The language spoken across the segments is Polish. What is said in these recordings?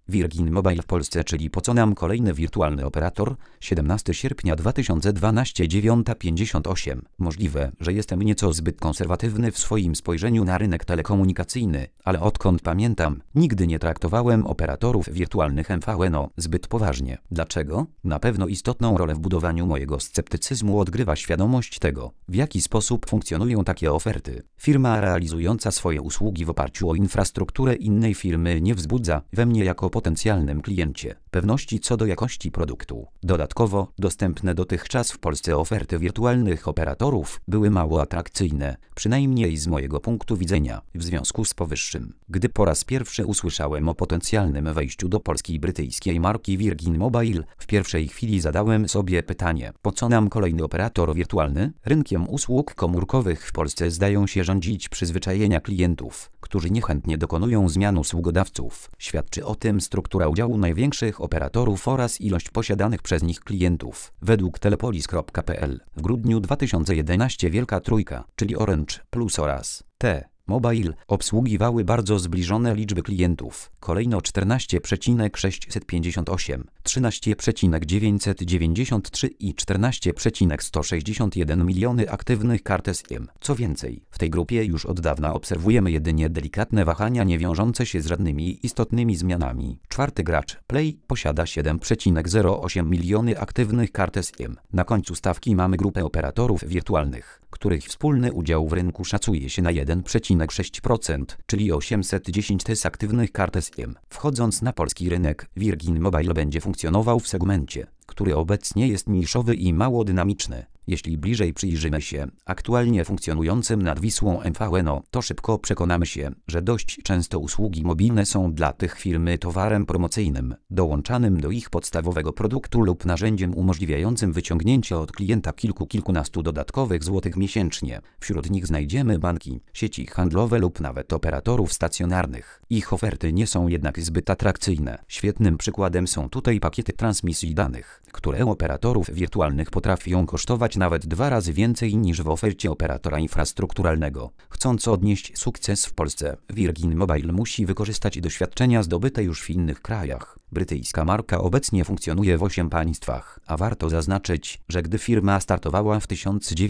Virgin Mobile w Polsce, czyli po co nam kolejny wirtualny operator? 17 sierpnia 2012 9:58. Możliwe, że jestem nieco zbyt konserwatywny w swoim spojrzeniu na rynek telekomunikacyjny, ale odkąd pamiętam, nigdy nie traktowałem operatorów wirtualnych MVNO zbyt poważnie. Dlaczego? Na pewno istotną rolę w budowaniu mojego sceptycyzmu odgrywa świadomość tego, w jaki sposób funkcjonują takie oferty. Firma realizująca swoje usługi w oparciu o infrastrukturę innej firmy nie wzbudza we mnie jako potencjalnym kliencie pewności co do jakości produktu. Dodatkowo, dostępne dotychczas w Polsce oferty wirtualnych operatorów były mało atrakcyjne, przynajmniej z mojego punktu widzenia. W związku z powyższym, gdy po raz pierwszy usłyszałem o potencjalnym wejściu do Polski brytyjskiej marki Virgin Mobile, w pierwszej chwili zadałem sobie pytanie, po co nam kolejny operator wirtualny? Rynkiem usług komórkowych w Polsce zdają się rządzić przyzwyczajenia klientów, którzy niechętnie dokonują zmian usługodawców. Świadczy o tym struktura udziału największych operatorów oraz ilość posiadanych przez nich klientów. Według telepolis.pl w grudniu 2011 Wielka Trójka, czyli Orange Plus oraz T-Mobile, obsługiwały bardzo zbliżone liczby klientów. Kolejno 14,658, 13,993 i 14,161 miliony aktywnych kart SIM. Co więcej, w tej grupie już od dawna obserwujemy jedynie delikatne wahania niewiążące się z żadnymi istotnymi zmianami. Czwarty gracz, Play, posiada 7,08 miliony aktywnych kart SIM. Na końcu stawki mamy grupę operatorów wirtualnych, których wspólny udział w rynku szacuje się na 1,6%, czyli 810 tys. aktywnych kart SIM. Wchodząc na polski rynek, Virgin Mobile będzie funkcjonował w segmencie, który obecnie jest niszowy i mało dynamiczny. Jeśli bliżej przyjrzymy się aktualnie funkcjonującym nad Wisłą MVNO, to szybko przekonamy się, że dość często usługi mobilne są dla tych firm towarem promocyjnym, dołączanym do ich podstawowego produktu lub narzędziem umożliwiającym wyciągnięcie od klienta kilkunastu dodatkowych złotych miesięcznie. Wśród nich znajdziemy banki, sieci handlowe lub nawet operatorów stacjonarnych. Ich oferty nie są jednak zbyt atrakcyjne. Świetnym przykładem są tutaj pakiety transmisji danych, które operatorów wirtualnych potrafią kosztować nawet 2 razy więcej niż w ofercie operatora infrastrukturalnego. Chcąc odnieść sukces w Polsce, Virgin Mobile musi wykorzystać doświadczenia zdobyte już w innych krajach. Brytyjska marka obecnie funkcjonuje w 8 państwach, a warto zaznaczyć, że gdy firma startowała w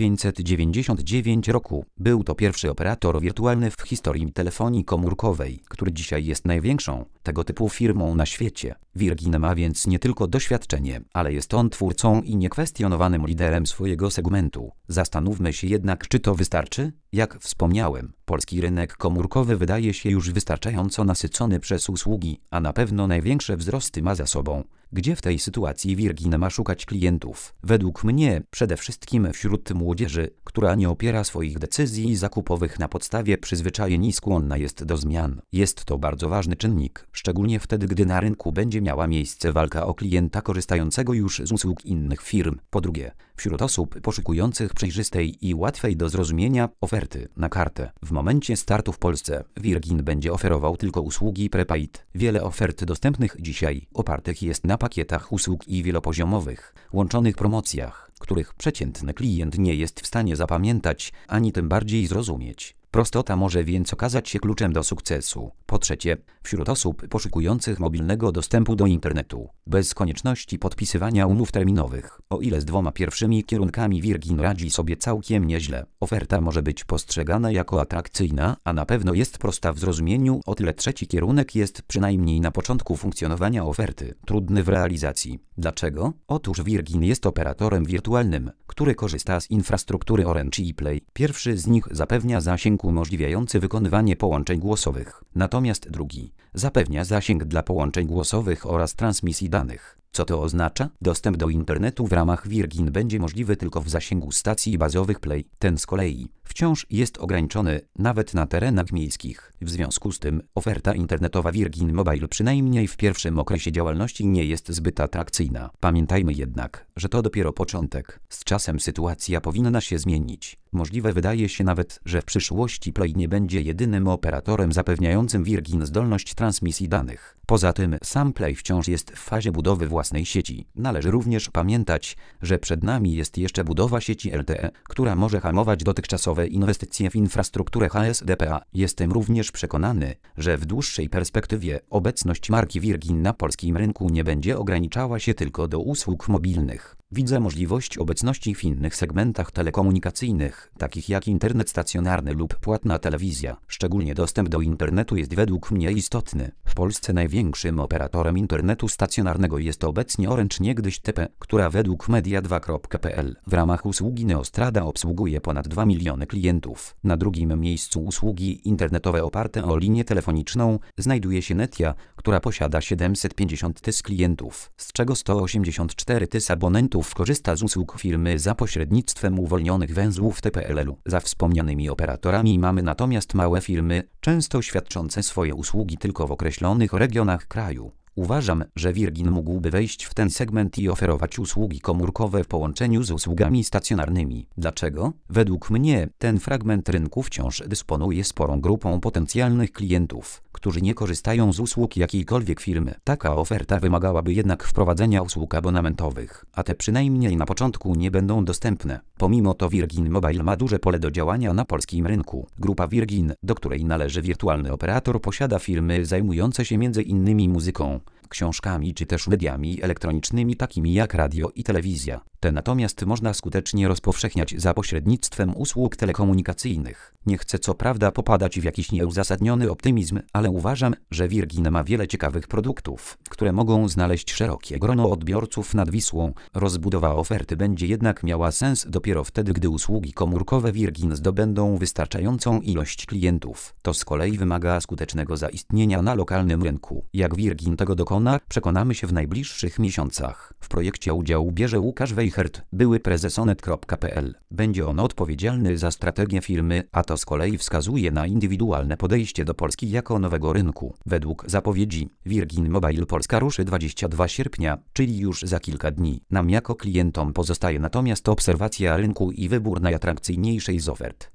1999 roku, był to pierwszy operator wirtualny w historii telefonii komórkowej, który dzisiaj jest największą tego typu firmą na świecie. Virgin ma więc nie tylko doświadczenie, ale jest on twórcą i niekwestionowanym liderem swojego segmentu. Zastanówmy się jednak, czy to wystarczy? Jak wspomniałem, polski rynek komórkowy wydaje się już wystarczająco nasycony przez usługi, a na pewno największe wzrosty ma za sobą. Gdzie w tej sytuacji Virgin ma szukać klientów? Według mnie przede wszystkim wśród młodzieży, która nie opiera swoich decyzji zakupowych na podstawie przyzwyczajeń i skłonna jest do zmian. Jest to bardzo ważny czynnik, szczególnie wtedy, gdy na rynku będzie miała miejsce walka o klienta korzystającego już z usług innych firm. Po drugie, wśród osób poszukujących przejrzystej i łatwej do zrozumienia oferty na kartę. W momencie startu w Polsce Virgin będzie oferował tylko usługi prepaid. Wiele ofert dostępnych dzisiaj opartych jest na pakietach usług i wielopoziomowych, łączonych promocjach, których przeciętny klient nie jest w stanie zapamiętać, ani tym bardziej zrozumieć. Prostota może więc okazać się kluczem do sukcesu. Po trzecie, wśród osób poszukujących mobilnego dostępu do internetu, bez konieczności podpisywania umów terminowych, o ile z 2 pierwszymi kierunkami Virgin radzi sobie całkiem nieźle, oferta może być postrzegana jako atrakcyjna, a na pewno jest prosta w zrozumieniu, o tyle trzeci kierunek jest, przynajmniej na początku funkcjonowania oferty, trudny w realizacji. Dlaczego? Otóż Virgin jest operatorem wirtualnym, który korzysta z infrastruktury Orange i Play. Pierwszy z nich zapewnia zasięg umożliwiający wykonywanie połączeń głosowych, natomiast drugi zapewnia zasięg dla połączeń głosowych oraz transmisji danych. Co to oznacza? Dostęp do internetu w ramach Virgin będzie możliwy tylko w zasięgu stacji bazowych Play. Ten z kolei wciąż jest ograniczony nawet na terenach miejskich. W związku z tym oferta internetowa Virgin Mobile przynajmniej w pierwszym okresie działalności nie jest zbyt atrakcyjna. Pamiętajmy jednak, że to dopiero początek. Z czasem sytuacja powinna się zmienić. Możliwe wydaje się nawet, że w przyszłości Play nie będzie jedynym operatorem zapewniającym Virgin zdolność transmisji danych. Poza tym sam Play wciąż jest w fazie budowy własnej sieci. Należy również pamiętać, że przed nami jest jeszcze budowa sieci LTE, która może hamować dotychczasowe inwestycje w infrastrukturę HSDPA. Jestem również przekonany, że w dłuższej perspektywie obecność marki Virgin na polskim rynku nie będzie ograniczała się tylko do usług mobilnych. Widzę możliwość obecności w innych segmentach telekomunikacyjnych, takich jak internet stacjonarny lub płatna telewizja. Szczególnie dostęp do internetu jest według mnie istotny. W Polsce największym operatorem internetu stacjonarnego jest obecnie Orange, niegdyś TP, która według media2.pl w ramach usługi Neostrada obsługuje ponad 2 miliony klientów. Na drugim miejscu usługi internetowe oparte o linię telefoniczną znajduje się Netia, która posiada 750 000 klientów, z czego 184 000 abonentów korzysta z usług firmy za pośrednictwem uwolnionych węzłów TPLL-u. Za wspomnianymi operatorami mamy natomiast małe firmy, często świadczące swoje usługi tylko w określonych regionach kraju. Uważam, że Virgin mógłby wejść w ten segment i oferować usługi komórkowe w połączeniu z usługami stacjonarnymi. Dlaczego? Według mnie ten fragment rynku wciąż dysponuje sporą grupą potencjalnych klientów, którzy nie korzystają z usług jakiejkolwiek firmy. Taka oferta wymagałaby jednak wprowadzenia usług abonamentowych, a te przynajmniej na początku nie będą dostępne. Pomimo to Virgin Mobile ma duże pole do działania na polskim rynku. Grupa Virgin, do której należy wirtualny operator, posiada firmy zajmujące się m.in. muzyką, książkami czy też mediami elektronicznymi takimi jak radio i telewizja. Te natomiast można skutecznie rozpowszechniać za pośrednictwem usług telekomunikacyjnych. Nie chcę co prawda popadać w jakiś nieuzasadniony optymizm, ale uważam, że Virgin ma wiele ciekawych produktów, które mogą znaleźć szerokie grono odbiorców nad Wisłą. Rozbudowa oferty będzie jednak miała sens dopiero wtedy, gdy usługi komórkowe Virgin zdobędą wystarczającą ilość klientów. To z kolei wymaga skutecznego zaistnienia na lokalnym rynku. Jak Virgin tego dokona, przekonamy się w najbliższych miesiącach. W projekcie udział bierze Łukasz Weichert, były prezes Onet.pl. Będzie on odpowiedzialny za strategię firmy, a to z kolei wskazuje na indywidualne podejście do Polski jako nowego rynku. Według zapowiedzi Virgin Mobile Polska ruszy 22 sierpnia, czyli już za kilka dni. Nam jako klientom pozostaje natomiast obserwacja rynku i wybór najatrakcyjniejszej z ofert.